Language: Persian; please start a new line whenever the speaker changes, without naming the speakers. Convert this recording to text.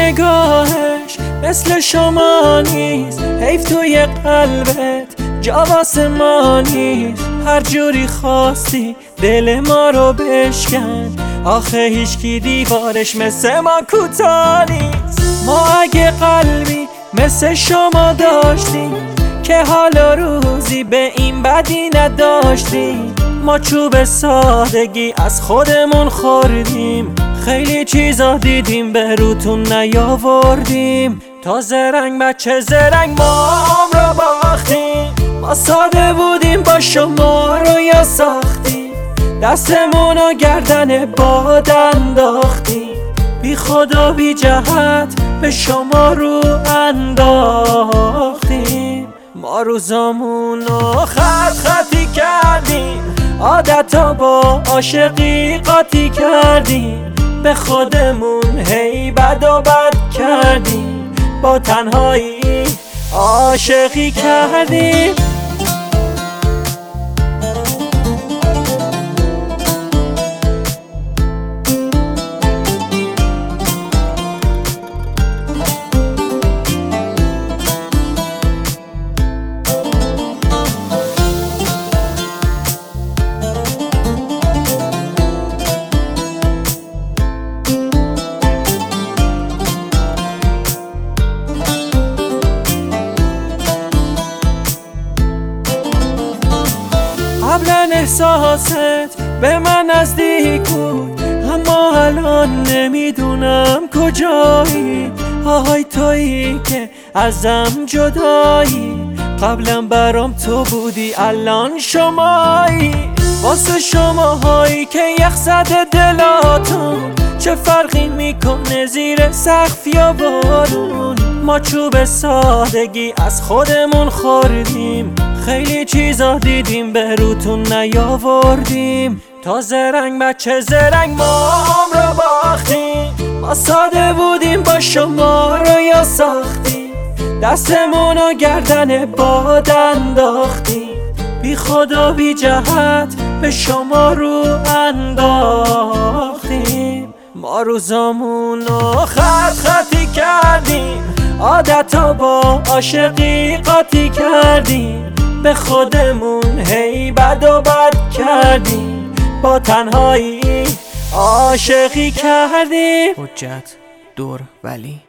نگاهش مثل شما نیست، حیف توی قلبت جا واسه ما نیست. هر جوری خواستی دل ما رو بشکن، آخه هیچکی دیوارش مثل ما کوتاه نیست. ما اگه قلبی مثل شما داشتیم که حالا روزی به این بدی نداشتیم. ما چوب سادگی از خودمون خوردیم، خیلی چیزا دیدیم به روتون نیاوردیم. تا زرنگ بچه زرنگ ما رو باختیم، ما ساده بودیم با شما رو یا ساختیم. دستمون و گردن باد انداختیم، بی خدا بی جهت به شما رو انداختیم. ما روزامون رو خطی کردیم، عادتا با عاشقی قاطی کردیم. به خودمون هی بد و بد کردیم، با تنهایی عاشقی کردیم. قبلا احساست به من نزدیک بود، اما الان نمیدونم کجایی. آهای تویی که ازم جدایی، قبلا برام تو بودی الان شمایی. واسه شماهایی که یخ زده دلاتون، چه فرقی میکنه زیر سقف یا بارون. ما چوب سادگی از خودمون خوردیم، خیلی چیزا دیدیم به روتون نیاوردیم. تا زرنگ بچه زرنگ ما رو باختیم، ما ساده بودیم با شما رو یا ساختیم. دستمون و گردن باد انداختیم، بی خدا بی جهت به شما رو انداختیم. ما روزامون رو خطی کردیم، عادتا با عاشقی قاطی کردیم. به خودمون هی بد و بد کردیم، با تنهایی عاشقی کردیم.
حجت دور ولی